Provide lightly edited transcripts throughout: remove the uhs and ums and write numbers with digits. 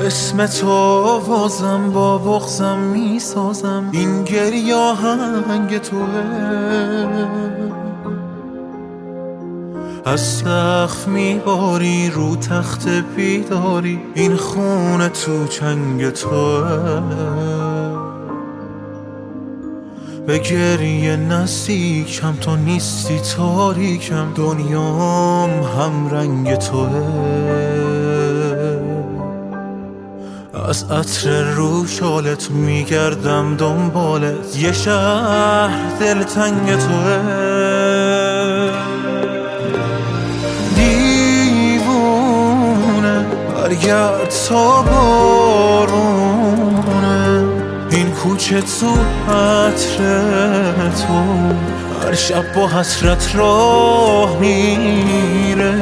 اسم تو آوازم با بغضم میسازم، این گریه آهنگ توه. از سقف میباری رو تخت بیداری، این خونه تو چنگ توه. به گریه نزدیکم، تو نیستی تاریکم، دنیام هم رنگ توه. از عطر رو شالت میگردم دنبالت، یه شهر دلتنگ توه. دیوونه برگرد تا بارونه، این کوچه تو عطر تو هر شب با حسرت راه میره.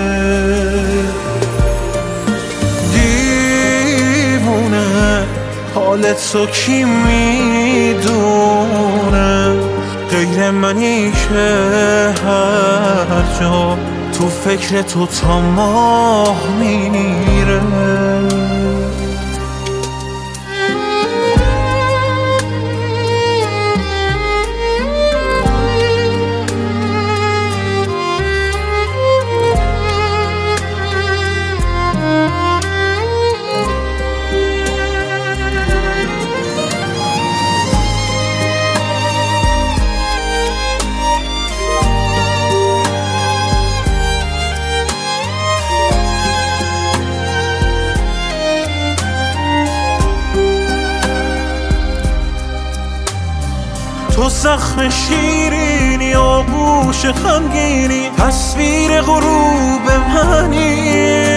دیوونه حالتو کی میدونه، غیر منی که هر جا تو فکر تو تا ماه میره. تو زخم شیرینی، آغوش غمگینی، تصویر غروب منی.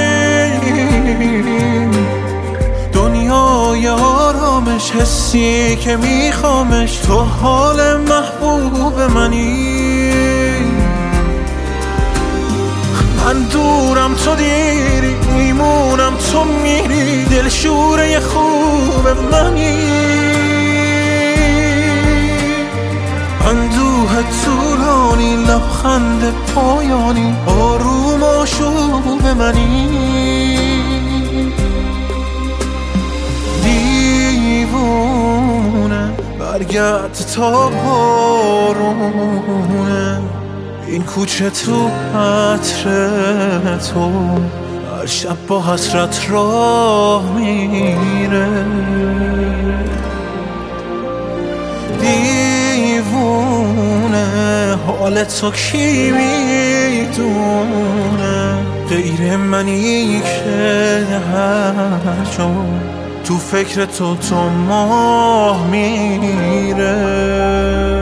دنیای آرامش، حسی که میخوامش، تو حال محبوب منی. من دورم تو دیری، میمونم تو میری، دلشوره خوب منی. اندوه طولانی، لبخند پایانی، آروم آشوب منی. دیوونه برگرد تا بارونه، این کوچه تو عطر تو هر شب با حسرت راه میره. دیوونه حالتو کی میدونه، غیر منی که هر جا تو فکر تو تا ماه میره.